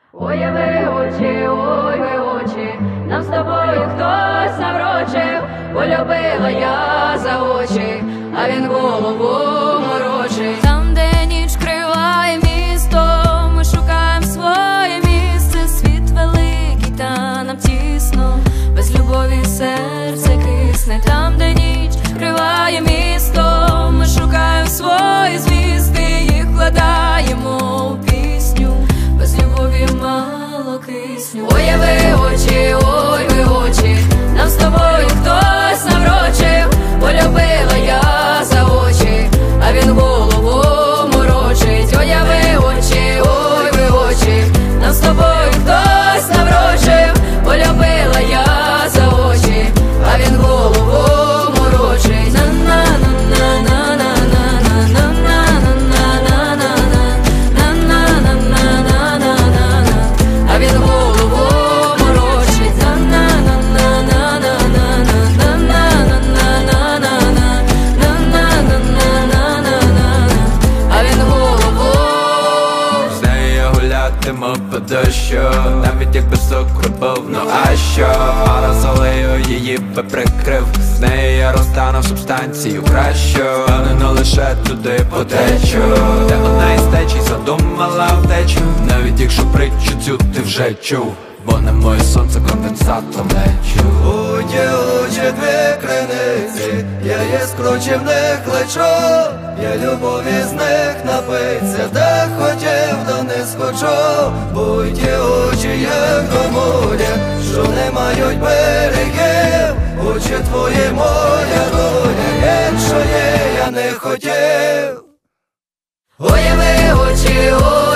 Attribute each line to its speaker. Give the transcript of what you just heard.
Speaker 1: Ой, ви очі, нам з тобою хтось наврочив. Полюбила я за очі, а він голову морочить.
Speaker 2: Там, де ніч криває місто, ми шукаємо своє місце. Світ великий, та нам тісно, без любові серце кисне. Там, де ніч криває місто, ми шукаємо свої звістки, їх вкладаємо у пісню, без любові мало кисню.
Speaker 1: Ой, ви очі, нам з тобою хтось наврочив. Полюбила я за очі, а він голову морочить. Ой, ви очі, нам з тобою хтось наврочив. Полюбила я за очі, а він голову морочить. А він голову морочить. А він голову.
Speaker 3: З нею я гулятиму по дощу, навіть якби цукру був, ну а що? Парасолею її би прикрив, з нею я розтану в субстанцію кращу. Впевнено лише туди потечу, де одна із течій задумала втечу. Навіть якщо притчу цю ти вже чув, бо на моє сонце конденсатом лечу.
Speaker 4: Очі дві криниці, я є скручив них лечо. Я любові з них напиться, та хотів, да не схочу. Будь очі, як до моря, що не мають берегів. Очі твої, моя доля, якщо є, я не хотів.
Speaker 1: Ой, ви очі,